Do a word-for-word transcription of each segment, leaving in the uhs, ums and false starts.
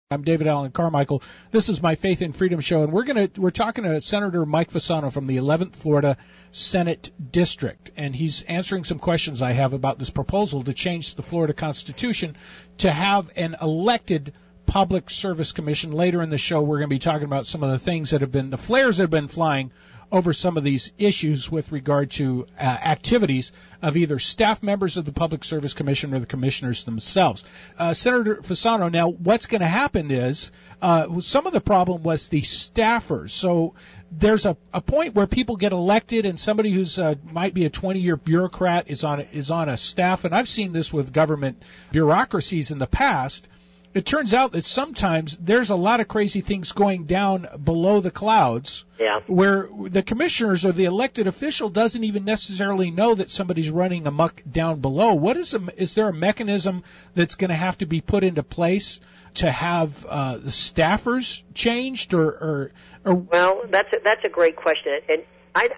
I'm David Allen Carmichael. This is my Faith and Freedom Show, and we're going to we're talking to Senator Mike Fasano from the eleventh Florida Senate District, and he's answering some questions I have about this proposal to change the Florida Constitution to have an elected Public Service Commission. Later in the show, we're going to be talking about some of the things that have been the flares that have been flying over some of these issues with regard to uh, activities of either staff members of the Public Service Commission or the commissioners themselves. Uh, Senator Fasano, now what's going to happen is uh, some of the problem was the staffers. So there's a, a point where people get elected and somebody who's uh, might be a twenty-year bureaucrat is on is on a staff, and I've seen this with government bureaucracies in the past. It turns out that sometimes there's a lot of crazy things going down below the clouds, yeah, where the commissioners or the elected official doesn't even necessarily know that somebody's running amok down below. What is a, is there a mechanism that's going to have to be put into place to have uh, the staffers changed, or, or, or? Well, that's a, that's a great question, and I,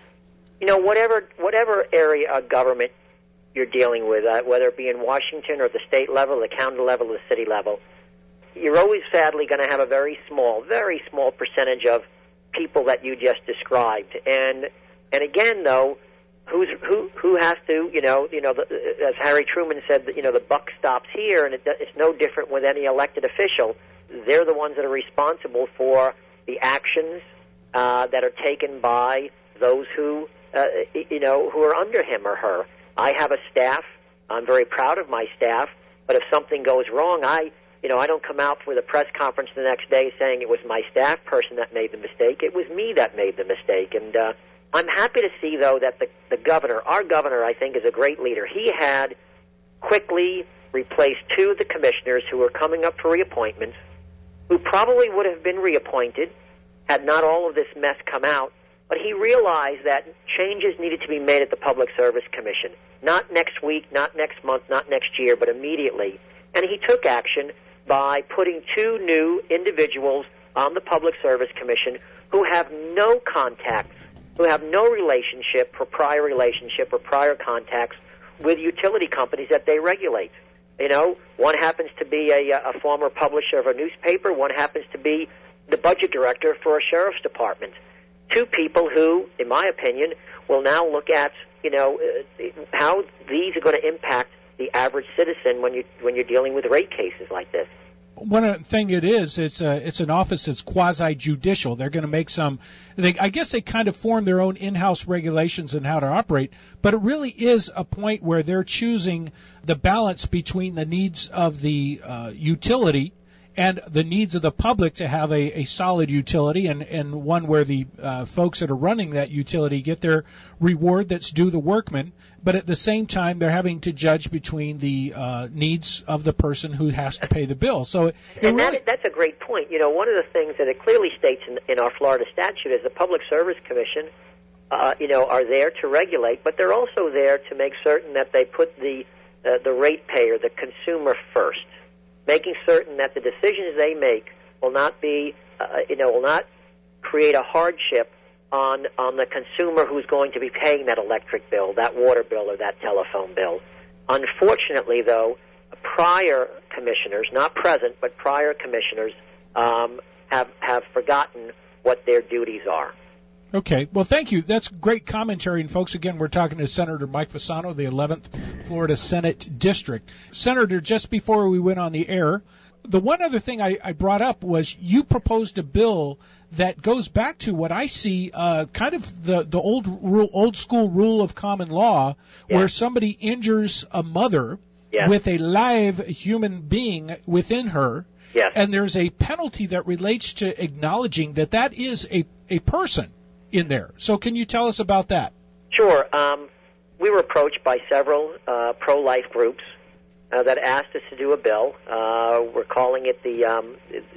you know, whatever whatever area of government you're dealing with, uh, whether it be in Washington or the state level, the county level, or the city level, you're always sadly going to have a very small, very small percentage of people that you just described. And and again, though, who's who who has to, you know, you know, the, as Harry Truman said, you know, the buck stops here, and it, it's no different with any elected official. They're the ones that are responsible for the actions uh, that are taken by those who, uh, you know, who are under him or her. I have a staff. I'm very proud of my staff. But if something goes wrong, I, you know, I don't come out for the press conference the next day saying it was my staff person that made the mistake. It was me that made the mistake. And uh, I'm happy to see, though, that the, the governor, our governor, I think, is a great leader. He had quickly replaced two of the commissioners who were coming up for reappointments, who probably would have been reappointed had not all of this mess come out. But he realized that changes needed to be made at the Public Service Commission. Not next week, not next month, not next year, but immediately. And he took action by putting two new individuals on the Public Service Commission who have no contacts, who have no relationship or prior relationship or prior contacts with utility companies that they regulate. You know, one happens to be a, a former publisher of a newspaper, one happens to be the budget director for a sheriff's department. Two people who, in my opinion, will now look at, you know, uh, how these are going to impact the average citizen when you when you're dealing with rate cases like this. One thing it is, it's a, it's an office that's quasi-judicial. They're going to make some, they, I guess they kind of form their own in-house regulations on how to operate, but it really is a point where they're choosing the balance between the needs of the uh, utility and the needs of the public to have a, a solid utility, and, and one where the uh, folks that are running that utility get their reward that's due the workman, but at the same time they're having to judge between the uh, needs of the person who has to pay the bill. So, it and really, that, that's a great point. You know, one of the things that it clearly states in, in our Florida statute is the Public Service Commission, uh, you know, are there to regulate, but they're also there to make certain that they put the uh, the ratepayer, the consumer, first, making certain that the decisions they make will not be, uh, you know, will not create a hardship on on the consumer who's going to be paying that electric bill, that water bill, or that telephone bill. Unfortunately, though, prior commissioners, not present, but prior commissioners, um, have have forgotten what their duties are. Okay. Well, thank you. That's great commentary. And, folks, again, we're talking to Senator Mike Fasano, the eleventh Florida Senate District. Senator, just before we went on the air, the one other thing I, I brought up was you proposed a bill that goes back to what I see uh, kind of the, the old rule, old school rule of common law, yeah. where somebody injures a mother yeah. with a live human being within her. Yes. And there's a penalty that relates to acknowledging that that is a, a person in there. So can you tell us about that? Sure. Um, we were approached by several uh, pro-life groups uh, that asked us to do a bill. Uh, we're calling it the um,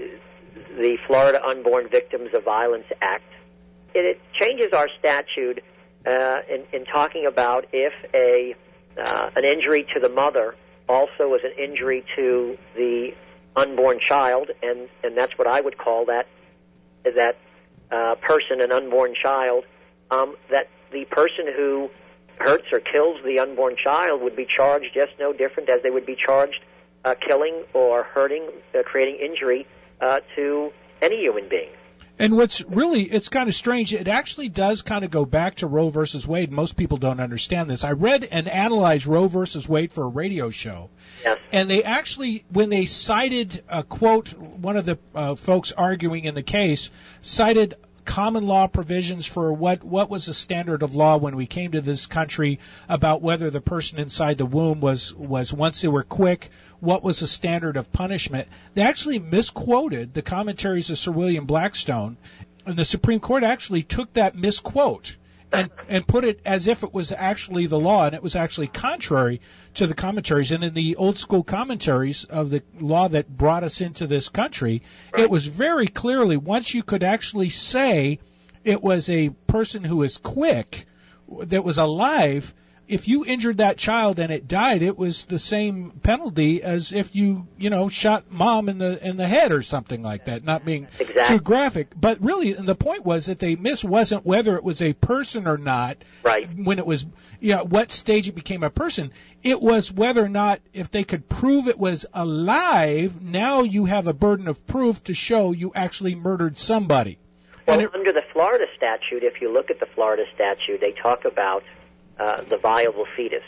the Florida Unborn Victims of Violence Act. It, it changes our statute uh, in, in talking about if a uh, an injury to the mother also is an injury to the unborn child, and, and that's what I would call that that Uh, person, an unborn child, um, that the person who hurts or kills the unborn child would be charged just no different as they would be charged uh, killing or hurting, uh, creating injury uh, to any human being. And what's really, it's kind of strange, it actually does kind of go back to Roe versus Wade. Most people don't understand this. I read and analyzed Roe versus Wade for a radio show. Yes. And they actually, when they cited a quote, one of the uh, folks arguing in the case cited common law provisions for what, what was the standard of law when we came to this country about whether the person inside the womb was, was once they were quick, what was the standard of punishment. They actually misquoted the commentaries of Sir William Blackstone, and the Supreme Court actually took that misquote and, and put it as if it was actually the law, and it was actually contrary to the commentaries. And in the old school commentaries of the law that brought us into this country, it was very clearly, once you could actually say it was a person who is quick, that was alive, if you injured that child and it died, it was the same penalty as if you, you know, shot mom in the in the head or something like that. Not being exactly. too graphic, but really, the point was that they missed wasn't whether it was a person or not. Right. When it was, you know, what stage it became a person. It was whether or not, if they could prove it was alive. Now you have a burden of proof to show you actually murdered somebody. Well, it, under the Florida statute, if you look at the Florida statute, they talk about Uh, the viable fetus,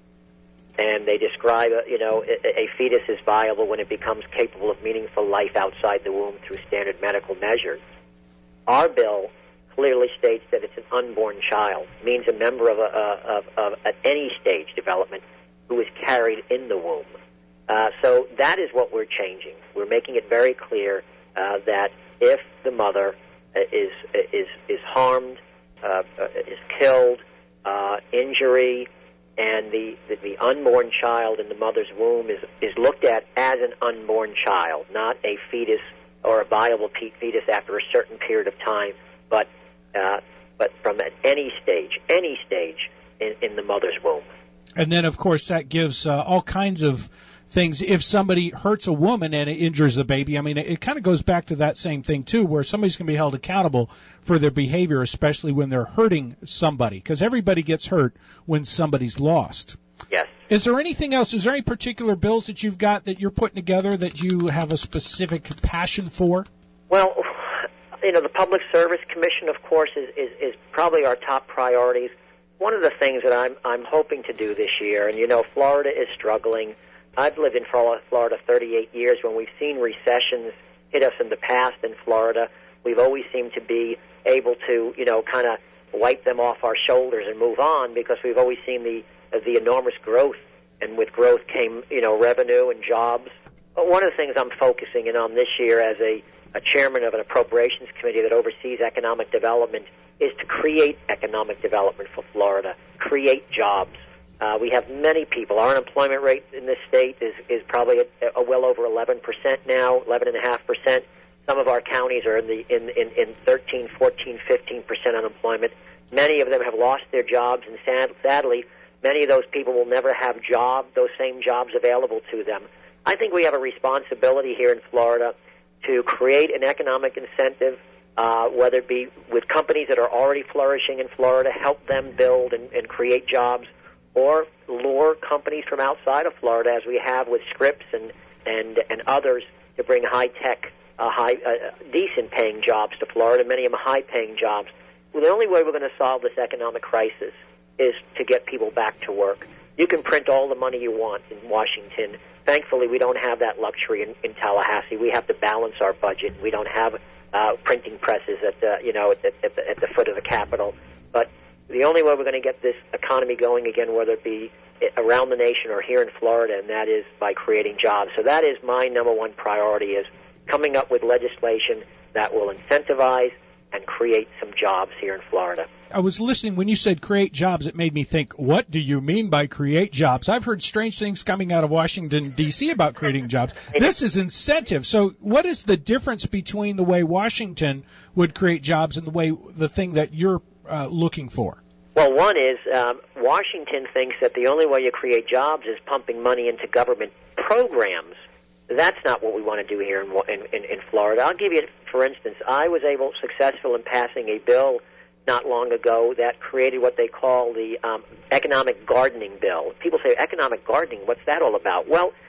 and they describe, uh, you know, a, a fetus is viable when it becomes capable of meaningful life outside the womb through standard medical measures. Our bill clearly states that it's an unborn child, means a member of, a, of, of at any stage development who is carried in the womb. Uh, so that is what we're changing. We're making it very clear uh, that if the mother is is is harmed, uh, is killed, Uh, injury, and the, the the unborn child in the mother's womb is is looked at as an unborn child, not a fetus or a viable fetus after a certain period of time, but uh, but from at any stage, any stage in, in the mother's womb. And then, of course, that gives uh, all kinds of things. If somebody hurts a woman and it injures the baby, I mean, it, it kind of goes back to that same thing, too, where somebody's going to be held accountable for their behavior, especially when they're hurting somebody, because everybody gets hurt when somebody's lost. Yes. Is there anything else? Is there any particular bills that you've got that you're putting together that you have a specific passion for? Well, you know, the Public Service Commission, of course, is, is, is probably our top priorities. One of the things that I'm I'm hoping to do this year, and, you know, Florida is struggling. I've lived in Florida thirty-eight years. When we've seen recessions hit us in the past in Florida, we've always seemed to be able to, you know, kind of wipe them off our shoulders and move on because we've always seen the the enormous growth, and with growth came, you know, revenue and jobs. But one of the things I'm focusing in on this year as a, a chairman of an appropriations committee that oversees economic development is to create economic development for Florida, create jobs. Uh, we have many people. Our unemployment rate in this state is, is probably a, a well over eleven percent now, eleven point five percent. Some of our counties are in the in, in, in thirteen, fourteen, fifteen percent unemployment. Many of them have lost their jobs, and sad, sadly, many of those people will never have job, those same jobs available to them. I think we have a responsibility here in Florida to create an economic incentive, uh, whether it be with companies that are already flourishing in Florida, help them build and, and create jobs, or lure companies from outside of Florida, as we have with Scripps and and, and others, to bring high-tech, uh, high, uh, decent-paying jobs to Florida, many of them high-paying jobs. Well, the only way we're going to solve this economic crisis is to get people back to work. You can print all the money you want in Washington. Thankfully, we don't have that luxury in, in Tallahassee. We have to balance our budget. We don't have uh, printing presses at the, you know, at the, at the, at the foot of the Capitol. But the only way we're going to get this economy going again, whether it be around the nation or here in Florida, and that is by creating jobs. So that is my number one priority, is coming up with legislation that will incentivize and create some jobs here in Florida. I was listening when you said create jobs. It made me think, what do you mean by create jobs? I've heard strange things coming out of Washington, D C about creating jobs. This is incentive. So what is the difference between the way Washington would create jobs and the way the thing that you're uh, looking for? Well, one is um, Washington thinks that the only way you create jobs is pumping money into government programs. That's not what we want to do here in, in, in Florida. I'll give you, for instance, I was able, successful in passing a bill not long ago that created what they call the um, economic gardening bill. People say, economic gardening, what's that all about? Well,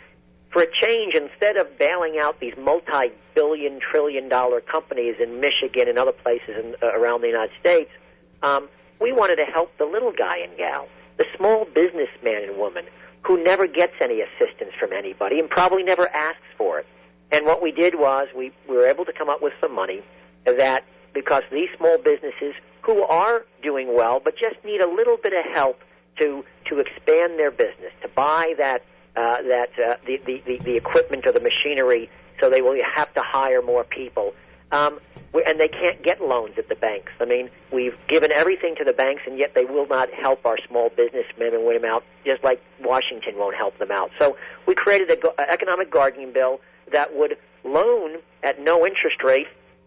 for a change, instead of bailing out these multi-billion, trillion-dollar companies in Michigan and other places in, uh, around the United States, um, we wanted to help the little guy and gal, the small businessman and woman who never gets any assistance from anybody and probably never asks for it. And what we did was we, we were able to come up with some money that, because these small businesses who are doing well but just need a little bit of help to to expand their business, to buy that uh, that uh, the, the, the, the equipment or the machinery, so they will have to hire more people. Um, we, and they can't get loans at the banks. I mean, we've given everything to the banks, and yet they will not help our small businessmen and women out, just like Washington won't help them out. So we created an economic gardening bill that would loan at no interest rate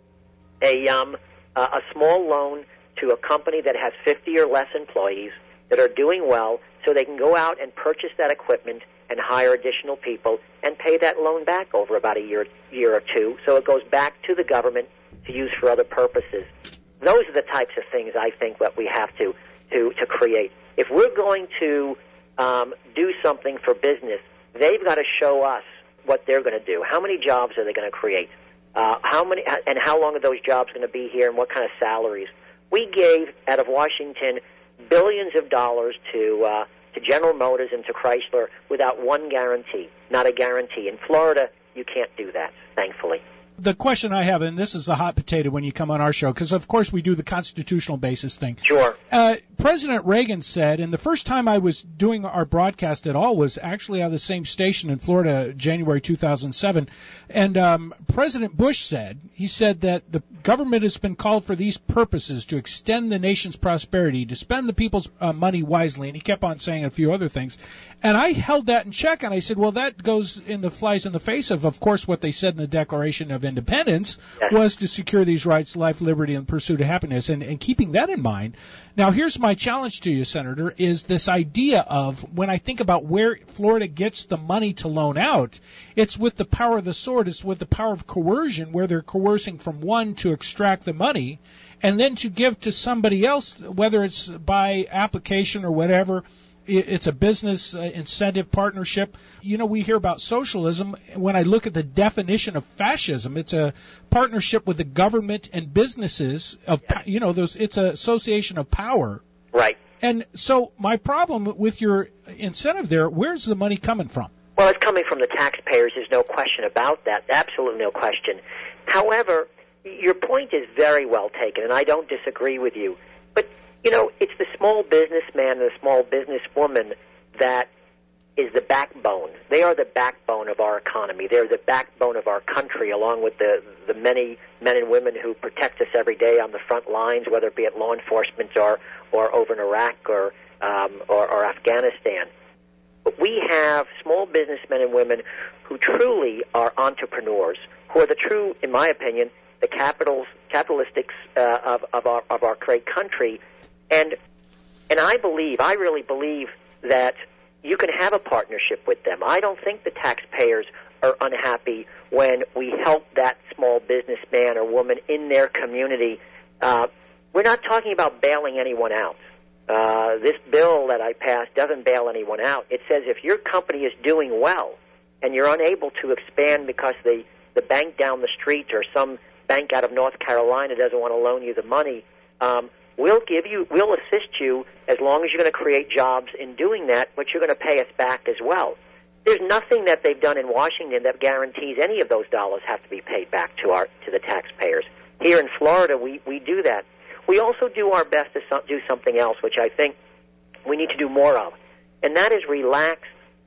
a um, a small loan to a company that has fifty or less employees that are doing well, so they can go out and purchase that equipment and hire additional people and pay that loan back over about a year, year or two, so it goes back to the government to use for other purposes. Those are the types of things I think that we have to to, to create. If we're going to um, do something for business, they've got to show us what they're going to do. How many jobs are they going to create? Uh, how many and how long are those jobs going to be here, and what kind of salaries? We gave, out of Washington, billions of dollars to uh, to General Motors and to Chrysler without one guarantee, not a guarantee. In Florida, you can't do that, thankfully. The question I have, and this is the hot potato when you come on our show, because of course we do the constitutional basis thing. Sure. Uh, President Reagan said, and the first time I was doing our broadcast at all was actually on the same station in Florida, January two thousand seven, and um, President Bush said, he said that the government has been called for these purposes, to extend the nation's prosperity, to spend the people's uh, money wisely, and he kept on saying a few other things. And I held that in check, and I said, well, that goes in the flies in the face of, of course, what they said in the Declaration of Independence, yes, was to secure these rights, life, liberty, and pursuit of happiness. And, and keeping that in mind, now here's my challenge to you, Senator, is this idea of, when I think about where Florida gets the money to loan out, it's with the power of the sword, it's with the power of coercion, where they're coercing from one to extract the money, and then to give to somebody else, whether it's by application or whatever. It's a business uh, incentive partnership. You know, we hear about socialism. When I look at the definition of fascism, it's a partnership with the government and businesses of, you know, those. It's an association of power. Right. And so my problem with your incentive there, where's the money coming from? Well, it's coming from the taxpayers. There's no question about that. Absolutely no question. However, your point is very well taken, and I don't disagree with you. But you know, it's the small businessman and the small businesswoman that is the backbone. They are the backbone of our economy. They're the backbone of our country, along with the, the many men and women who protect us every day on the front lines, whether it be at law enforcement or, or over in Iraq or, um, or, or Afghanistan. But we have small businessmen and women who truly are entrepreneurs, who are the true, in my opinion, the capitals, capitalistics uh, of, of, our, of our great country. And and I believe, I really believe that you can have a partnership with them. I don't think the taxpayers are unhappy when we help that small businessman or woman in their community. Uh, we're not talking about bailing anyone out. Uh, this bill that I passed doesn't bail anyone out. It says if your company is doing well and you're unable to expand because the, the bank down the street or some bank out of North Carolina doesn't want to loan you the money, um, We'll give you, we'll assist you as long as you're going to create jobs in doing that, but you're going to pay us back as well. There's nothing that they've done in Washington that guarantees any of those dollars have to be paid back to our to the taxpayers. Here in Florida, we, we do that. We also do our best to so, do something else, which I think we need to do more of, and that is relax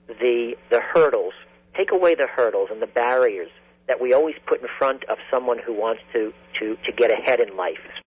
the the hurdles, take away the hurdles and the barriers that we always put in front of someone who wants to, to, to get ahead in life.